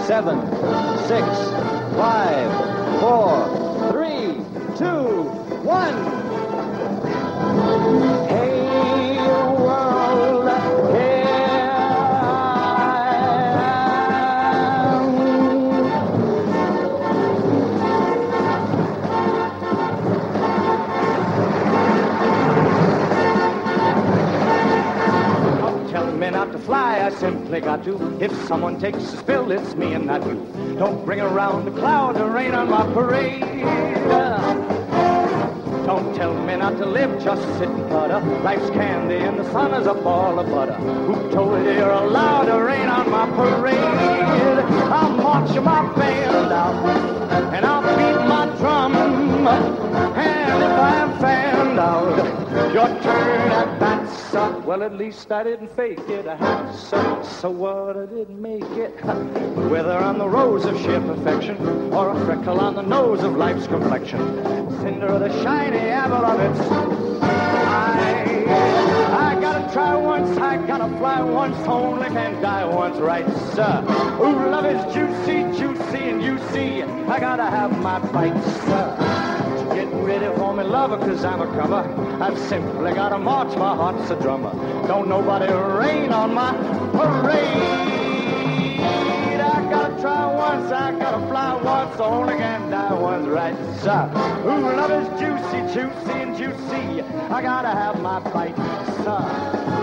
7, 6, 5, 4, 3, 2, 1. Hey, world, here I am. Don't tell me not to fly, I simply got to. If someone takes a spill, it's me and not you. Don't bring around the cloud or rain on my parade. Don't tell me not to live, just sit and putter. Life's candy and the sun is a ball of butter. Who told you you're allowed to rain on my parade? I'll march my band out, and I'll beat my drum. And if I'm fanned out, your turn at bat, son. Well, at least I didn't fake it. So what? I didn't make it. Whether I'm the rose of sheer perfection or a freckle on the nose of life's complexion, cinder of the shiny apple of its eye. I gotta try once, I gotta fly once, only can die once, right, sir? Ooh, love is juicy, juicy, and you see, I gotta have my bite, sir. Get ready for me, lover, 'cause I'm a comer. I've simply gotta march, my heart's a drummer. Don't nobody rain on my parade. I gotta try once, I gotta fly once, only can die once, right, sir? Ooh, love is juicy, juicy, and juicy. I gotta have my bite, sir.